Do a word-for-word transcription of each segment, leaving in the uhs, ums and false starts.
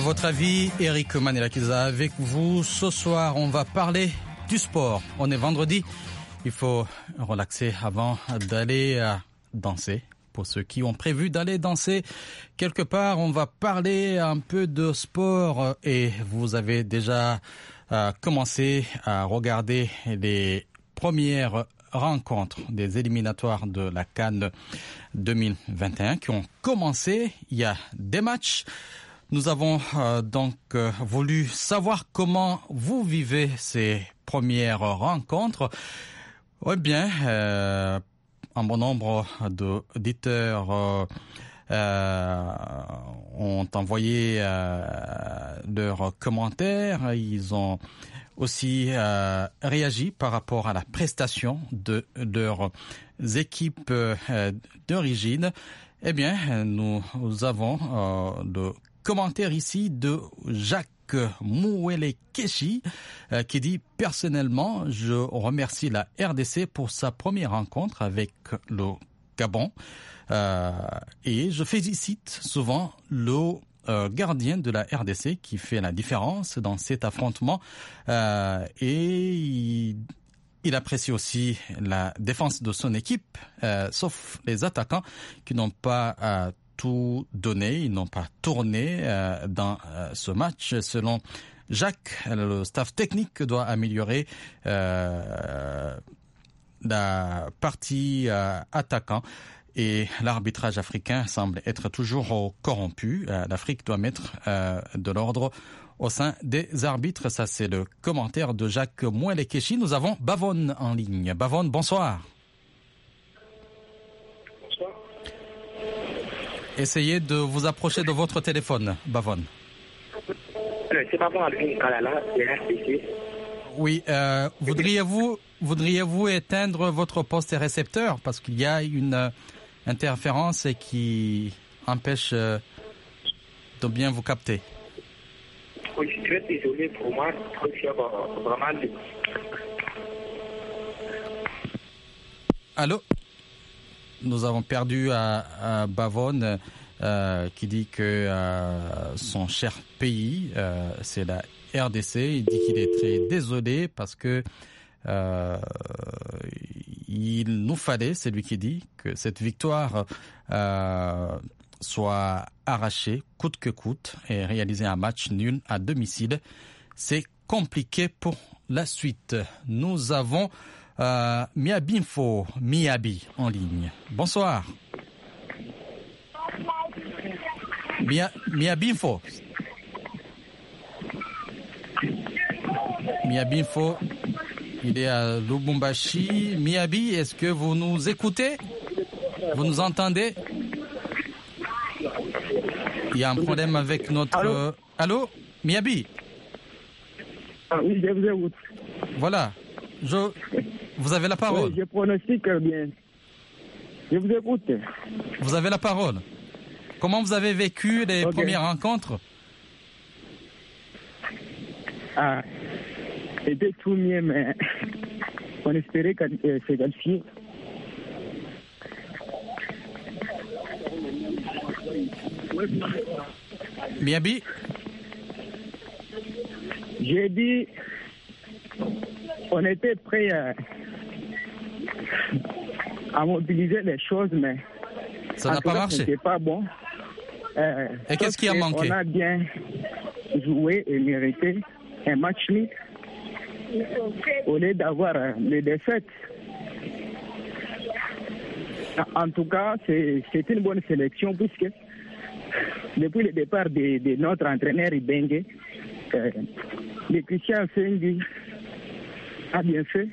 votre avis, Eric Manelakiza avec vous. Ce soir, on va parler du sport. On est vendredi. Il faut relaxer avant d'aller danser. Pour ceux qui ont prévu d'aller danser quelque part, on va parler un peu de sport et vous avez déjà euh, commencé à regarder les premières rencontres des éliminatoires de la CAN deux mille vingt et un qui ont commencé. Il y a des matchs. Nous avons euh, donc euh, voulu savoir comment vous vivez ces premières rencontres. Eh bien, euh, un bon nombre d'auditeurs euh, euh, ont envoyé euh, leurs commentaires. Ils ont aussi euh, réagi par rapport à la prestation de leurs équipes euh, d'origine. Eh bien, nous, nous avons euh, le commentaire ici de Jacques Mouele Keshi euh, qui dit « Personnellement, je remercie la R D C pour sa première rencontre avec le Gabon euh, et je félicite souvent le euh, gardien de la R D C qui fait la différence dans cet affrontement euh, et il, il apprécie aussi la défense de son équipe, euh, sauf les attaquants qui n'ont pas euh, tout donné, ils n'ont pas tourné euh, dans euh, ce match. Selon Jacques, le staff technique doit améliorer euh, la partie euh, attaquant et l'arbitrage africain semble être toujours corrompu. Euh, L'Afrique doit mettre euh, de l'ordre au sein des arbitres. Ça, c'est le commentaire de Jacques Mouele-Keshi. Nous avons Bavon en ligne. Bavon, bonsoir. Essayez de vous approcher de votre téléphone, Bavon. C'est Bavon Alvin Kalala, de R D C. Oui, euh, voudriez-vous voudriez-vous éteindre votre poste récepteur parce qu'il y a une euh, interférence qui empêche euh, de bien vous capter. Oui, je suis très désolé pour moi, vraiment. Allô? Nous avons perdu à, à Bavon euh, qui dit que euh, son cher pays, euh, c'est la R D C. Il dit qu'il est très désolé parce que euh, il nous fallait, c'est lui qui dit, que cette victoire euh, soit arrachée coûte que coûte et réaliser un match nul à domicile. C'est compliqué pour la suite. Nous avons Euh, Miabinfo, Miabi en ligne. Bonsoir. Mia, Miabinfo. Miabinfo, il est à Lubumbashi. Miabi, est-ce que vous nous écoutez? Vous nous entendez? Il y a un problème avec notre... Allô, Allô Miabi? Ah oui, je vous écoute. Voilà. Je... Vous avez la parole. Oui, je pronostique bien. Je vous écoute. Vous avez la parole. Comment vous avez vécu les okay. premières rencontres? Ah, c'était tout mieux, mais on espérait que euh, c'est qualifié. Miabi? J'ai dit, on était prêt à, à mobiliser les choses, mais ça n'a pas marché. C'était pas bon. Euh, Et qu'est-ce qui a manqué? On a bien joué et mérité un match nul au lieu d'avoir euh, les défaites. En tout cas, c'est, c'est une bonne sélection puisque depuis le départ de, de notre entraîneur Ibenge, euh, le Christian Sengi a bien fait.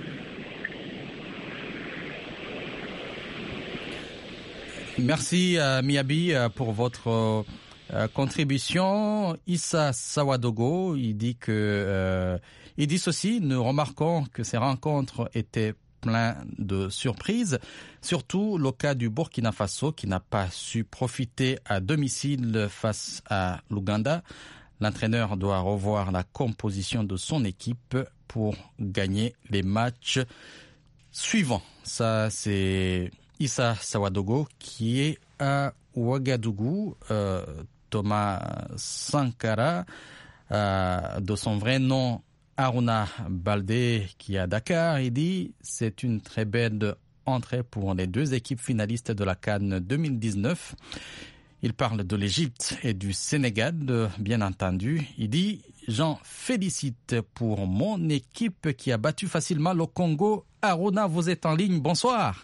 Merci euh, Miabi euh, pour votre euh, contribution. Issa Sawadogo, il dit que euh, il dit ceci: nous remarquons que ces rencontres étaient pleines de surprises, surtout le cas du Burkina Faso qui n'a pas su profiter à domicile face à l'Ouganda. L'entraîneur doit revoir la composition de son équipe pour gagner les matchs suivants. Ça, c'est Issa Sawadogo qui est à Ouagadougou. Euh, Thomas Sankara, euh, de son vrai nom Haruna Baldé, qui est à Dakar. Il dit « C'est une très belle entrée pour les deux équipes finalistes de la CAN deux mille dix-neuf ». Il parle de l'Égypte et du Sénégal, bien entendu. Il dit « J'en félicite pour mon équipe qui a battu facilement le Congo ». Haruna, vous êtes en ligne. Bonsoir.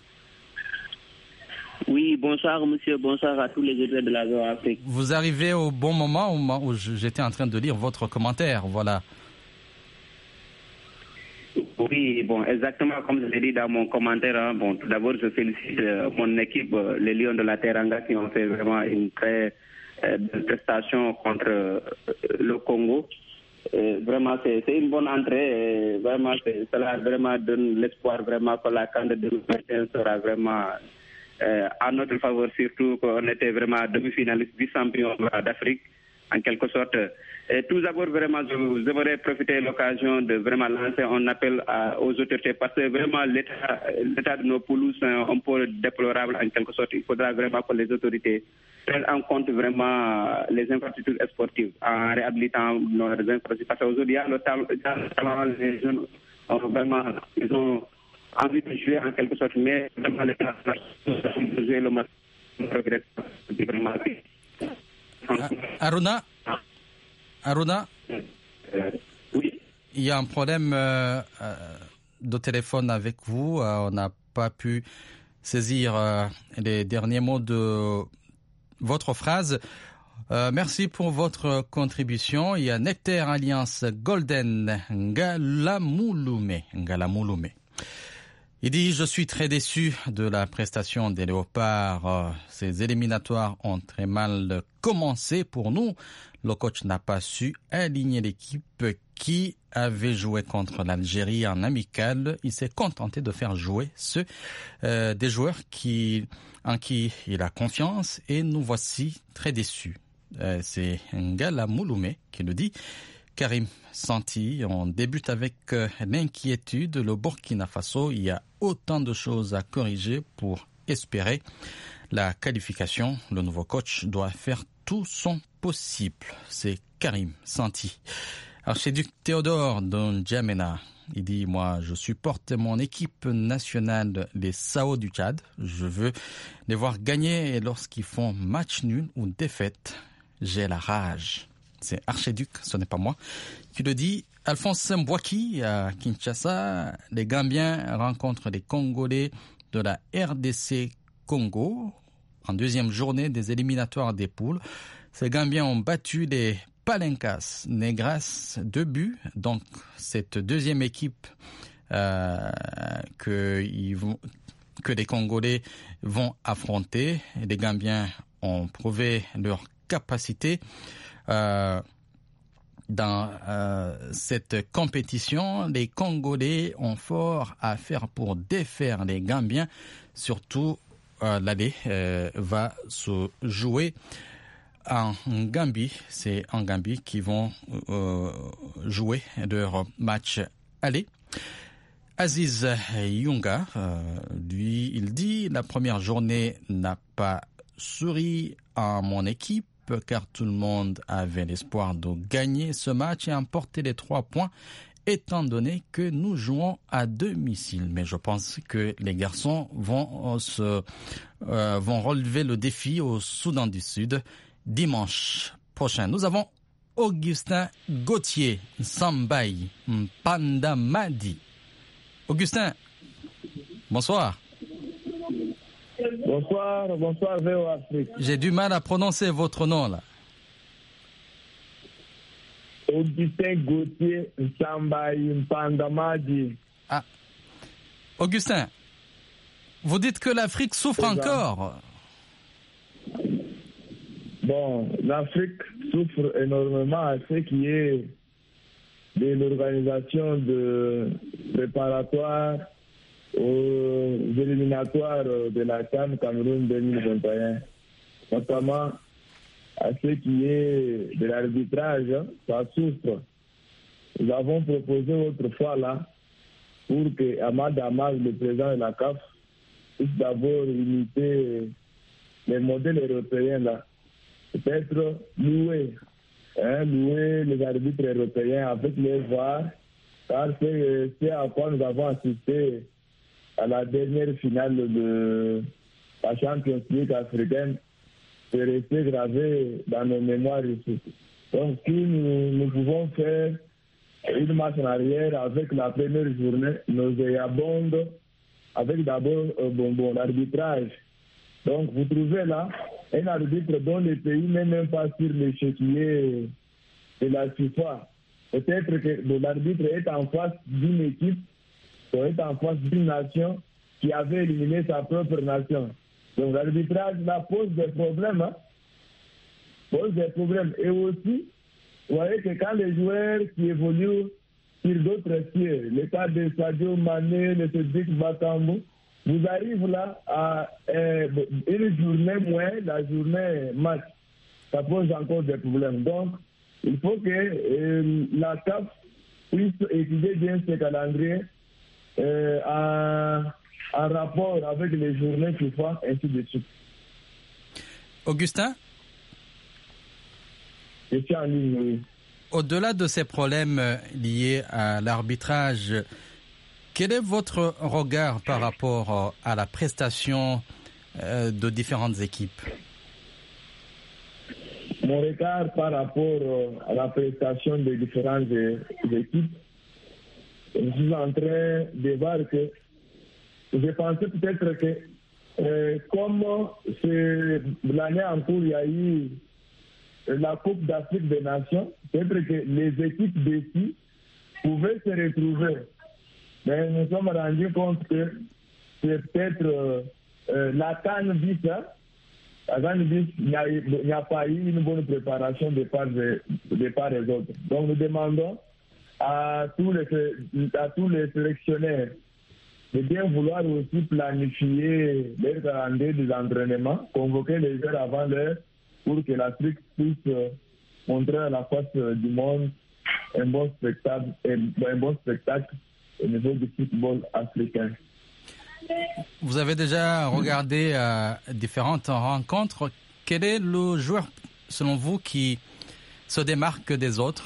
Oui, bonsoir monsieur, bonsoir à tous les auditeurs de la zone Afrique. Vous arrivez au bon moment, au moment où j'étais en train de lire votre commentaire, voilà. Oui, bon, exactement comme je l'ai dit dans mon commentaire. Hein, bon, tout d'abord, je félicite euh, mon équipe, euh, les Lions de la Teranga, qui ont fait vraiment une très euh, belle prestation contre euh, le Congo. Et vraiment, c'est, c'est une bonne entrée. Et vraiment, c'est, cela vraiment donne l'espoir vraiment que la CAN de deux mille vingt et un sera vraiment euh, à notre faveur, surtout qu'on était vraiment demi-finaliste, vice-champion d'Afrique, en quelque sorte. Et tout d'abord, vraiment, je j'aimerais profiter de l'occasion de vraiment lancer un appel à, aux autorités parce que vraiment l'état, l'état de nos pelouses est un peu déplorable en quelque sorte. Il faudra vraiment que les autorités prennent en compte vraiment les infrastructures sportives en réhabilitant nos infrastructures. Parce qu'aujourd'hui, le talent, les jeunes ont vraiment, ils ont envie de jouer en quelque sorte, mais vraiment l'état de jouer le match progresse vraiment. Haruna Haruna, oui. Il y a un problème euh, de téléphone avec vous. Euh, on n'a pas pu saisir euh, les derniers mots de votre phrase. Euh, merci pour votre contribution. Il y a Nectar Alliance Golden Ngalamouloumé. Ngalamouloumé. Il dit « Je suis très déçu de la prestation des Léopards. Ces éliminatoires ont très mal commencé pour nous. Le coach n'a pas su aligner l'équipe qui avait joué contre l'Algérie en amical. Il s'est contenté de faire jouer ceux euh, des joueurs qui, en qui il a confiance et nous voici très déçus. Euh, » C'est Ngala Mouloumé qui le dit. Karim Santi, on débute avec euh, l'inquiétude. Le Burkina Faso, il y a autant de choses à corriger pour espérer la qualification. Le nouveau coach doit faire tout son possible. C'est Karim Santi. Archiduc Théodore de N'Djamena, il dit « Moi, je supporte mon équipe nationale, les Sao du Tchad. Je veux les voir gagner et lorsqu'ils font match nul ou défaite, j'ai la rage. » C'est Archiduc, ce n'est pas moi, qui le dit. Alphonse Mbouaki à Kinshasa, les Gambiens rencontrent les Congolais de la R D C Congo en deuxième journée des éliminatoires des poules. Ces Gambiens ont battu les Palencas Negras deux buts. Donc cette deuxième équipe euh, que, ils vont, que les Congolais vont affronter, les Gambiens ont prouvé leur capacité. Euh, dans euh, cette compétition, les Congolais ont fort à faire pour défaire les Gambiens. Surtout, euh, l'aller euh, va se jouer en Gambie. C'est en Gambie qu'ils vont euh, jouer leur match aller. Aziz Yunga, euh, lui, il dit « La première journée n'a pas souri à mon équipe, car tout le monde avait l'espoir de gagner ce match et emporter les trois points, étant donné que nous jouons à domicile. Mais je pense que les garçons vont se euh, vont relever le défi au Soudan du Sud dimanche prochain. » Nous avons Augustin Gauthier, Sambaï, Pandamadi. Augustin, bonsoir. Bonsoir, bonsoir V O Afrique. J'ai du mal à prononcer votre nom là. Augustin Gauthier Sambaï Mpandamadi. Ah. Augustin, vous dites que l'Afrique souffre encore. Bon, l'Afrique souffre énormément à ce qui est de l'organisation de préparatoire aux éliminatoires de la CAN Cameroun deux mille vingt et un, notamment à ce qui est de l'arbitrage, ça souffre. Nous avons proposé autrefois là pour que Ahmad Ahmad, le président de la C A F, puisse d'abord imiter les modèles européens là. peut-être louer, hein, louer les arbitres européens avec les V A R, car c'est, c'est à quoi nous avons assisté à la dernière finale de la Champions League africaine. C'est resté gravé dans nos mémoires ici. Donc, si nous, nous pouvons faire une marche en arrière avec la première journée, nous abondons avec d'abord euh, bon, bon, l'arbitrage. Donc, vous trouvez là un arbitre dont le pays n'est même pas sur l'échiquier de la FIFA. Peut-être que bon, l'arbitre est en face d'une équipe, est en face d'une nation qui avait éliminé sa propre nation. Donc, l'arbitrage là pose des problèmes. Hein? Pose des problèmes. Et aussi, vous voyez que quand les joueurs qui évoluent sur d'autres cieux, le cas de Sadio Mané, le Cédric Bakambu, vous arrivez là à euh, une journée moins, la journée match. Ça pose encore des problèmes. Donc, il faut que euh, la C A F puisse étudier bien ce calendrier euh, en, en rapport avec les journées FIFA, ainsi de suite. Augustin? Je suis en ligne, oui. Au-delà de ces problèmes liés à l'arbitrage, quel est votre regard par rapport à la prestation de différentes équipes? Mon regard par rapport à la prestation des différentes équipes, je suis en train de voir que je pensais peut-être que euh, comme l'année en cours, il y a eu la Coupe d'Afrique des Nations, peut-être que les équipes d'ici pouvaient se retrouver. Mais nous sommes rendus compte que c'est peut-être euh, euh, la CAN bis, hein? La CAN bis, il n'y a, a pas eu une bonne préparation de part, de, de part et d'autres. Donc nous demandons à tous les, à tous les sélectionnaires de bien vouloir aussi planifier leur calendrier des entraînements, convoquer les joueurs avant l'heure, pour que l'Afrique puisse euh, montrer à la face euh, du monde un bon spectacle, un, un bon spectacle au niveau du football africain. Vous avez déjà regardé euh, différentes rencontres. Quel est le joueur, selon vous, qui se démarque des autres?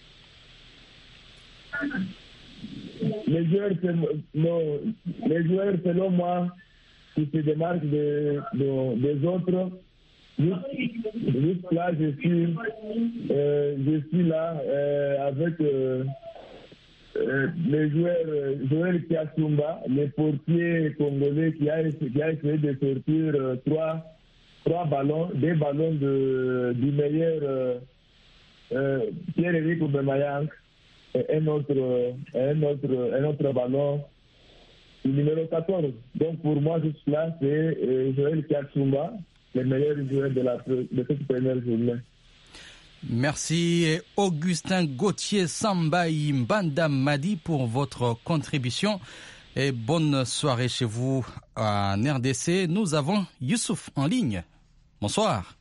Les joueurs, non, les joueurs, selon moi, qui se démarquent de, de, des autres. Juste là, je suis, euh, je suis là euh, avec euh, euh, les joueurs, euh, Joël Kiasumba, le portier congolais qui a, qui a essayé de sortir euh, trois, trois ballons, des ballons de, du meilleur euh, euh, Pierre-Éric Aubameyang, et un autre, un, autre, un autre ballon du numéro quatorze. Donc pour moi, juste là, c'est euh, Joël Kiasumba, les meilleurs joueurs de, la, de cette première journée. Merci Augustin Gauthier Sambaï Mbanda Madi pour votre contribution et bonne soirée chez vous en R D C. Nous avons Youssouf en ligne. Bonsoir.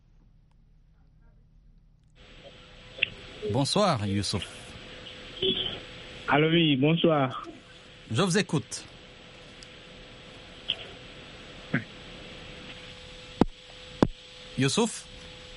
Bonsoir Youssouf. Allô, oui, bonsoir. Je vous écoute. Youssouf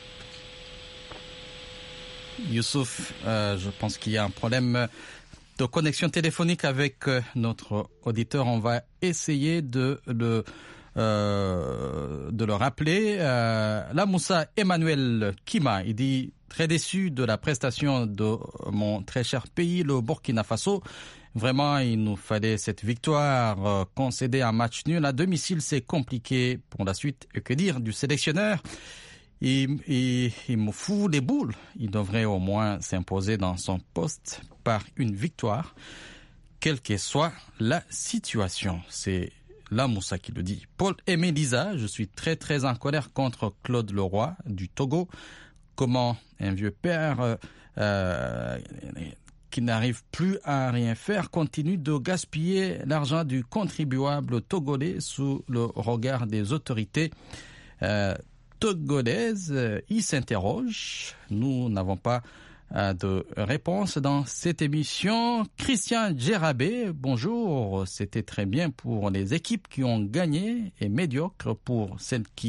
Youssouf, euh, je pense qu'il y a un problème de connexion téléphonique avec euh, notre auditeur. On va essayer de le, euh, de le rappeler. Euh, là, Moussa Emmanuel Kima, il dit très déçu de la prestation de mon très cher pays, le Burkina Faso. Vraiment, il nous fallait cette victoire euh, concédée un match nul. À domicile, c'est compliqué pour la suite. Et que dire du sélectionneur? Il, il, il me fout les boules. Il devrait au moins s'imposer dans son poste par une victoire, quelle que soit la situation. C'est là Moussa qui le dit. Paul-Aimé Lisa, je suis très très en colère contre Claude Leroy du Togo. Comment un vieux père euh, qui n'arrive plus à rien faire continue de gaspiller l'argent du contribuable togolais sous le regard des autorités euh, togolaises. Il s'interroge. Nous n'avons pas euh, de réponse dans cette émission. Christian Djerabé, bonjour. C'était très bien pour les équipes qui ont gagné et médiocre pour celles qui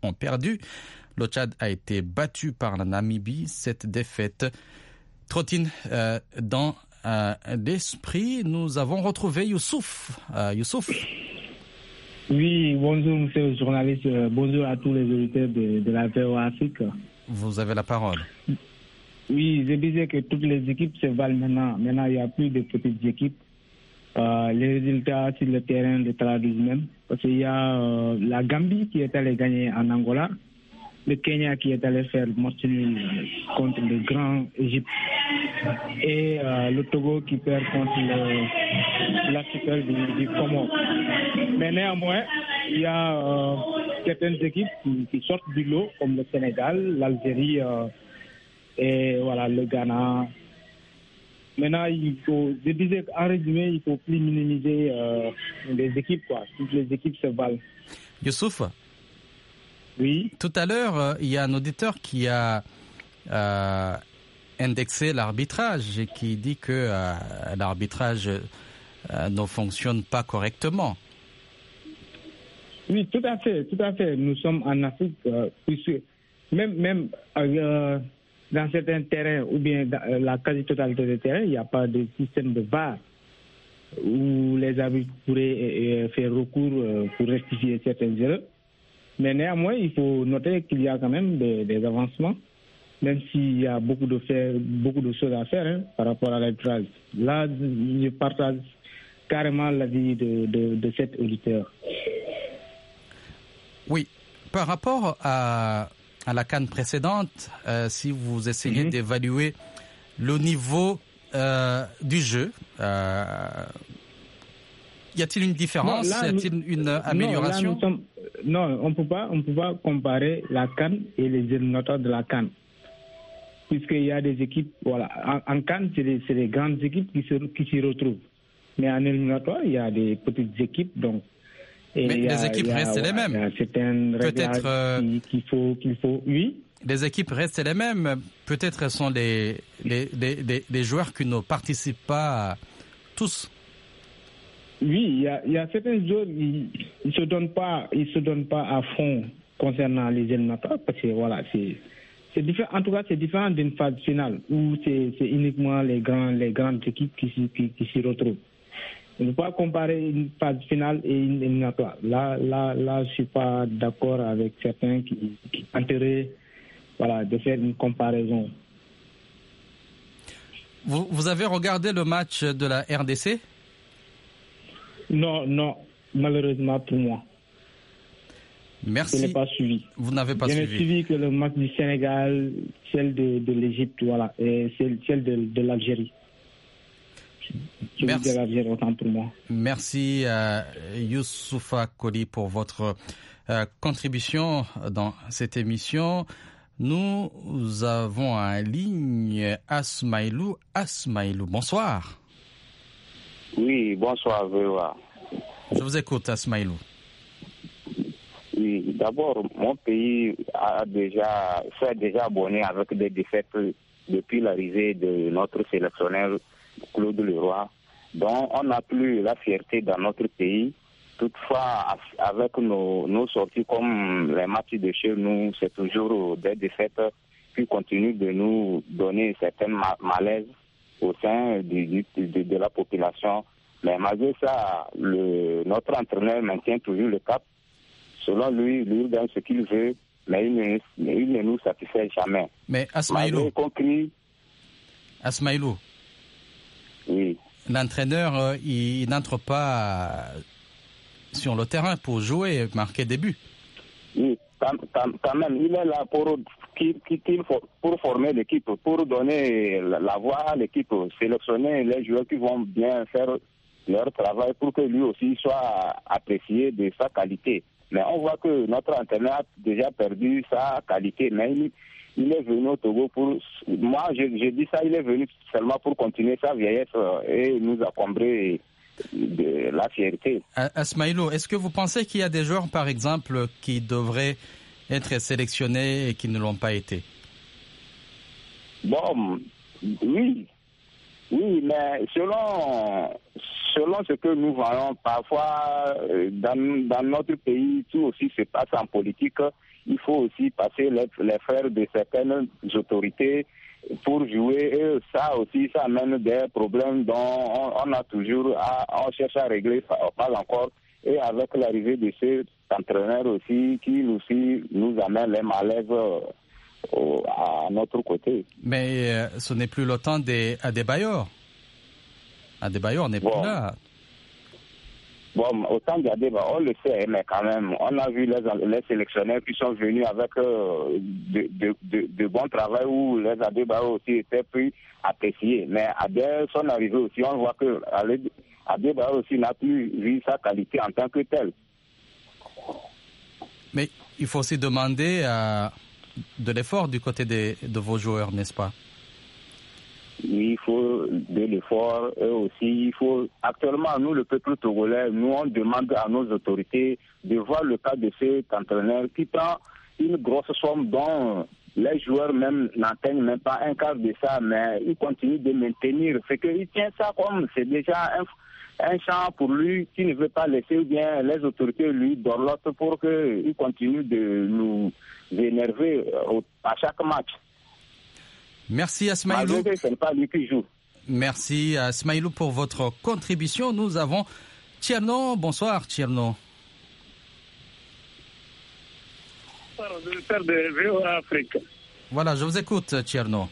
ont perdu. Le Tchad a été battu par la Namibie. Cette défaite trottine euh, dans euh, l'esprit. Nous avons retrouvé Youssouf. Euh, Youssouf. Oui, bonjour monsieur le journaliste, bonjour à tous les auditeurs de, de la V O A Afrique. Vous avez la parole. Oui, je disais que toutes les équipes se valent maintenant. Maintenant, il n'y a plus de petites équipes. Euh, les résultats sur le terrain le traduisent même. Parce qu'il y a euh, la Gambie qui est allée gagner en Angola, le Kenya qui est allé faire match nul contre le grand Égypte et euh, le Togo qui perd contre le, l'archipel du, du Comore. Mais néanmoins, il y a euh, certaines équipes qui, qui sortent du lot, comme le Sénégal, l'Algérie euh, et voilà, le Ghana. Maintenant, il faut, je disais en résumé, il ne faut plus minimiser euh, les équipes, quoi. Toutes les équipes se valent. Youssouf, oui. Tout à l'heure, euh, il y a un auditeur qui a euh, indexé l'arbitrage et qui dit que euh, l'arbitrage euh, ne fonctionne pas correctement. Oui, tout à fait, tout à fait. Nous sommes en Afrique, euh, puisque même, même euh, dans certains terrains ou bien dans la quasi-totalité des terrains, il n'y a pas de système de V A R où les arbitres pourraient euh, faire recours euh, pour rectifier certaines erreurs. Mais néanmoins, il faut noter qu'il y a quand même des, des avancements, même s'il y a beaucoup de, faire, beaucoup de choses à faire hein, par rapport à l'arbitrage. Là, je partage carrément l'avis de, de, de cet auditeur. Oui, par rapport à, à la CAN précédente, euh, si vous essayez mm-hmm. d'évaluer le niveau euh, du jeu, euh, y a-t-il une différence? Non, là, y a-t-il nous, une amélioration? Non, sommes, non on ne peut pas, on peut pas comparer la CAN et les éliminatoires de la CAN. Puisqu'il y a des équipes, voilà, en, en CAN, c'est des, c'est des grandes équipes qui se, qui s'y retrouvent. Mais en éliminatoire, il y a des petites équipes, donc. Et mais les a, équipes a, restent voilà, les mêmes. Peut-être euh, qu'il faut, qu'il faut, oui. Les équipes restent les mêmes. Peut-être elles sont les, les, les, les, les joueurs qui ne participent pas tous. Oui, il y a, il y a certains joueurs, ils ne se donnent pas, ils se donnent pas à fond concernant les éliminatoires parce que voilà, c'est, c'est différent. En tout cas, c'est différent d'une phase finale où c'est, c'est uniquement les grands, les grandes équipes qui, qui, qui s'y retrouvent. On ne peut pas comparer une phase finale et une éliminatoire. Là, là, là, je ne suis pas d'accord avec certains qui, qui tenteraient, voilà, de faire une comparaison. Vous, vous avez regardé le match de la R D C? Non, non, malheureusement pour moi. Merci. Je ne l'ai pas suivi. Vous n'avez pas je suivi. Je n'ai suivi que le match du Sénégal, celle de, de l'Égypte, voilà, et celle, celle de, de l'Algérie. Merci. Pour moi. Merci à Youssoufa Koli pour votre euh, contribution dans cette émission. Nous avons en ligne Asmaïlou. Asmaïlou, bonsoir. Oui, bonsoir, Véa. Je vous écoute, Asmaïlou. Oui, d'abord, mon pays a déjà s'est déjà abonné avec des défaites depuis l'arrivée de notre sélectionneur Claude Leroy, dont on n'a plus la fierté dans notre pays. Toutefois, avec nos, nos sorties comme les matchs de chez nous, c'est toujours des défaites qui continuent de nous donner certains malaises au sein du, du, de, de la population. Mais malgré ça, le, notre entraîneur maintient toujours le cap. Selon lui, lui il gagne ce qu'il veut, mais il ne, il ne nous satisfait jamais. Mais Asmaïlou, compris, Asmaïlou, oui. L'entraîneur, euh, il, il n'entre pas sur le terrain pour jouer et marquer des buts. Oui, quand, quand, quand même, il est là pour, pour former l'équipe, pour donner la voix à l'équipe, sélectionner les joueurs qui vont bien faire leur travail pour que lui aussi soit apprécié de sa qualité. Mais on voit que notre entraîneur a déjà perdu sa qualité, mais il, il est venu au Togo pour... Moi, je, je dis ça, il est venu seulement pour continuer sa vieillesse et nous accombrer de la fierté. Asmaïlou, est-ce que vous pensez qu'il y a des joueurs, par exemple, qui devraient être sélectionnés et qui ne l'ont pas été? Bon, oui. Oui, mais selon, selon selon ce que nous voyons, parfois dans, dans notre pays, tout aussi se passe en politique. Il faut aussi passer les, les fers de certaines autorités pour jouer. Et ça aussi, ça amène des problèmes dont on, on a toujours, à, on cherche à régler, pas encore. Et avec l'arrivée de cet entraîneur aussi, qui aussi nous amène les malaises euh, à notre côté. Mais euh, ce n'est plus le temps des Adebayor. Adebayor n'est bon. plus là. Bon, autant d'Adebayor, on le sait, mais quand même, on a vu les, les sélectionneurs qui sont venus avec euh, de, de, de, de bons travail où les Adebayor aussi étaient plus appréciés. Mais dès son arrivée aussi, on voit que Adebayor aussi n'a plus vu sa qualité en tant que tel. Mais il faut aussi demander euh, de l'effort du côté de, de vos joueurs, n'est-ce pas? Il faut de l'effort et aussi il faut actuellement nous le peuple togolais, nous on demande à nos autorités de voir le cas de cet entraîneur qui prend une grosse somme dont les joueurs même n'atteignent même pas un quart de ça, mais il continue de maintenir. C'est qu'il tient ça comme c'est déjà un, un champ pour lui qui ne veut pas laisser, ou bien les autorités lui dorlotent pour qu'il continue de nous énerver à chaque match. Merci à Smaïlou. Merci à Smaïlou pour votre contribution. Nous avons Tcherno. Bonsoir Tcherno. Voilà, je vous écoute Tcherno.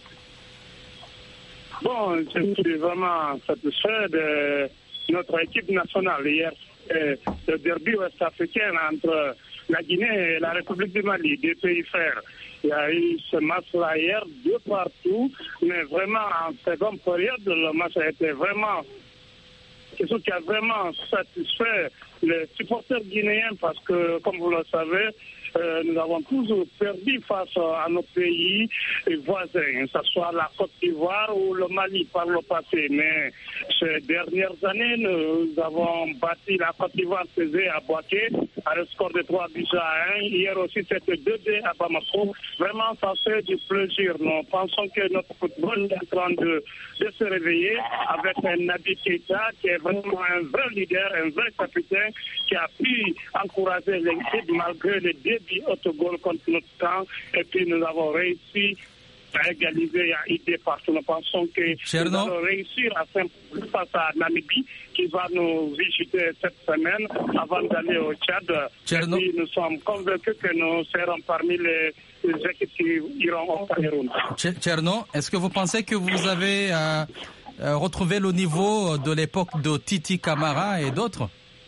Bon, je suis vraiment satisfait de notre équipe nationale hier. Le derby ouest-africain entre la Guinée et la République du Mali, deux pays frères. Il y a eu ce match-là hier, deux partout, mais vraiment en seconde période, le match a été vraiment quelque chose qui a vraiment satisfait les supporters guinéens parce que, comme vous le savez, euh, nous avons toujours perdu face à nos pays voisins, que ce soit la Côte d'Ivoire ou le Mali par le passé. Mais ces dernières années, nous avons battu la Côte d'Ivoire à Boaké à le score de trois buts à un. Hier aussi, c'était deux deux à Bamako. Vraiment, ça fait du plaisir. Nous pensons que notre football est en train de, de se réveiller avec un Naby Keita qui est vraiment un vrai leader, un vrai capitaine qui a pu encourager l'équipe malgré les débits autogol contre notre camp. Et puis, nous avons réussi à égaliser à idée partout. Nous pensons que Tcherno. Nous allons réussir à s'imposer face à Namibie qui va nous visiter cette semaine avant d'aller au Tchad. Tcherno. Et puis nous sommes convaincus que nous serons parmi les, les équipes qui iront au Cameroun. Tcherno, est-ce que vous pensez que vous avez euh, euh, retrouvé le niveau de l'époque de Titi Camara et d'autres?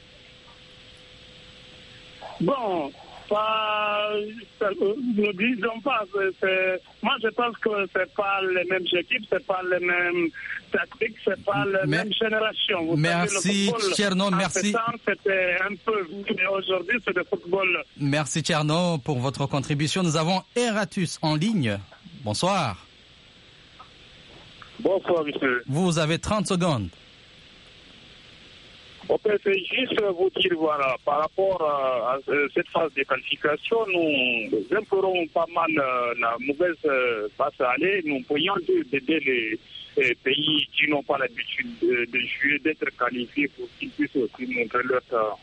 Bon, pas, ne disons pas. C'est, moi, je pense que c'est pas les mêmes équipes, c'est pas les mêmes tactiques, c'est pas les Mais, mêmes générations. Vous merci, Tcherno, merci. Temps, c'était un peu, mais aujourd'hui, c'est le football. Merci, Tcherno, pour votre contribution. Nous avons Eratus en ligne. Bonsoir. Bonsoir, monsieur. Vous avez trente secondes. On peut juste vous dire, voilà, par rapport à, à cette phase de qualification, nous implorons pas mal euh, la mauvaise euh, passe à aller. Nous pourrions aider les, les pays qui n'ont pas l'habitude de, de jouer, d'être qualifiés pour qu'ils puissent aussi montrer leur talent.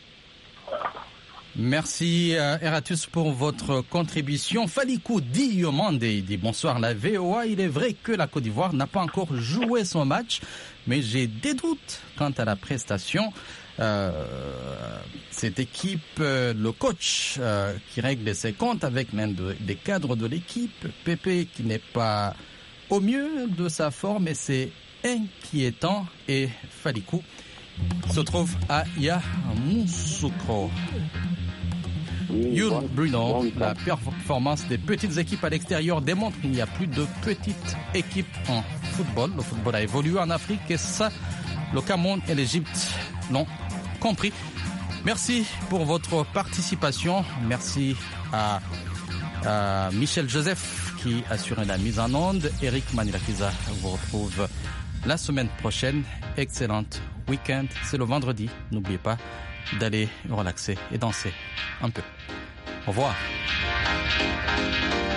Merci euh, Eratus pour votre contribution. Falikou Diomande dit bonsoir la V O A. Il est vrai que la Côte d'Ivoire n'a pas encore joué son match, mais j'ai des doutes quant à la prestation. Euh, cette équipe, euh, le coach euh, qui règle ses comptes avec l'un de, des cadres de l'équipe, Pépé qui n'est pas au mieux de sa forme et c'est inquiétant. Et Falikou se trouve à Yamoussoukro. Yul Bruno, la performance des petites équipes à l'extérieur démontre qu'il n'y a plus de petites équipes en football. Le football a évolué en Afrique et ça, le Cameroun et l'Égypte l'ont compris. Merci pour votre participation. Merci à, à Michel Joseph qui assurait la mise en onde. Eric Manilakiza vous retrouve la semaine prochaine. Excellente week-end. C'est le vendredi. N'oubliez pas d'aller relaxer et danser un peu. Au revoir.